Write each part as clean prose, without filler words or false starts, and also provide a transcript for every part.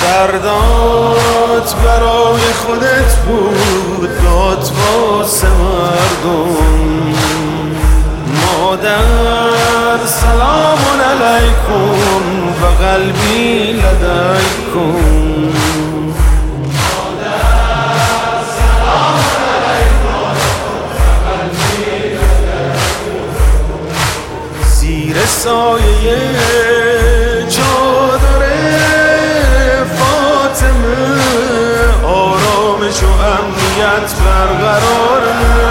فردات برای خودت بود، داد واسه مردم. مادر سلام علیکم و قلبی لدیکم. زیر سایه چادر فاطمه آرامش و امنیت برقراره.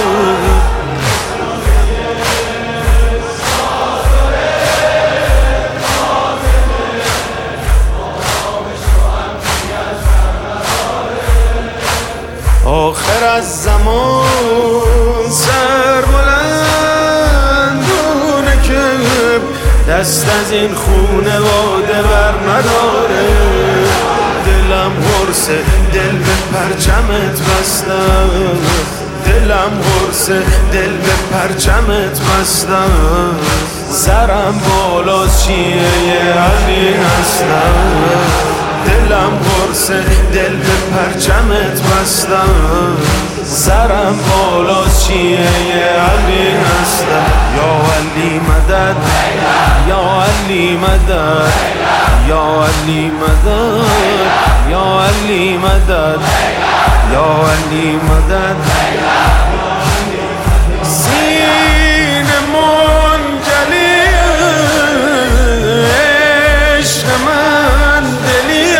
آخر از زمان سر بلندونه که دست از این خونواده بر نداره. دلم قرصه دل به پرچمت بستم، دلم قرصه دل به پرچمت بستم. سرم بالا چیه علی هستم، دلم قرصه دل به پرچمت بستم. سرم بالا چیه علی هستم. یا علی مدد، یا علی مدد، یا علی مدد، یا علی مدد، یا علی مدد. سینه منجلیه عشق من دلیه.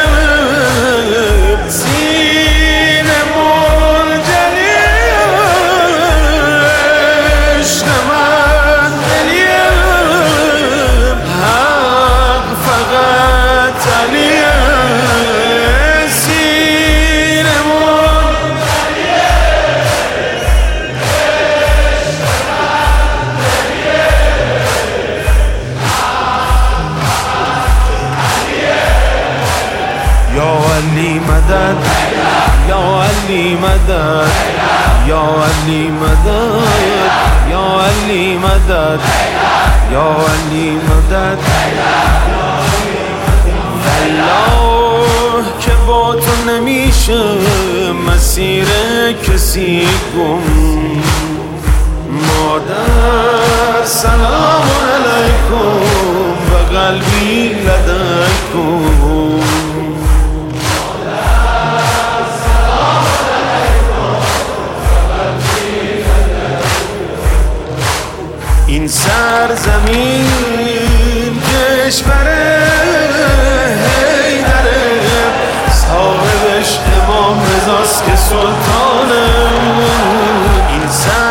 سینه منجلیه عشق من دلیه. حق فقط علیه. سینه منجلیه عشق من دلیه. یا علی مدد، یا علی مدد، یا علی مدد، یا علی مدد، یا علی مدد. والله که با تو نمیشه مسیر کسی گم. مادر سلام علیکم و قلبی لدیکم. این سرزمین کشور حیدره، صاحبش امام رضاست که سلطانه. این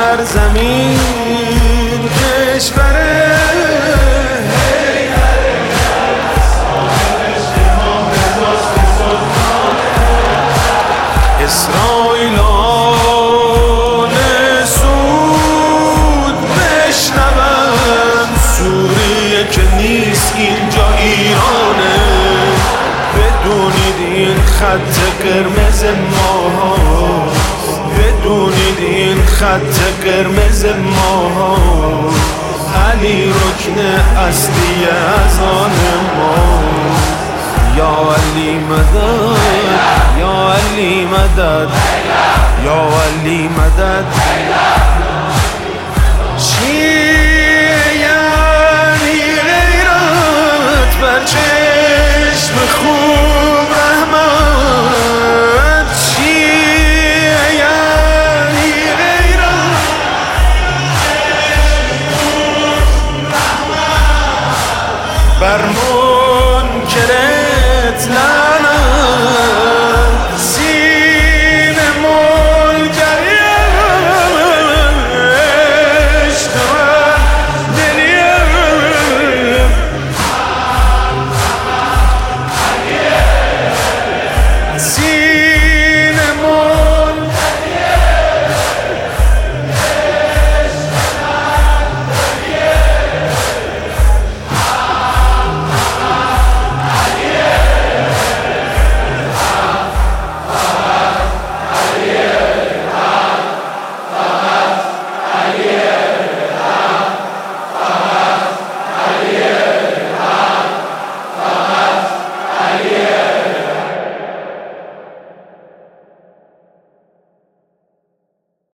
سرزمین کشور حیدره، صاحبش امام رضاست که سلطانه. اسرائیل که نیست اینجا ایرانه. بدونید این خط قرمز ماها، بدونید این خط قرمز ماها. علی رکن اصلی از آن ما. یا علی مدد، یا علی مدد، یا علی مدد.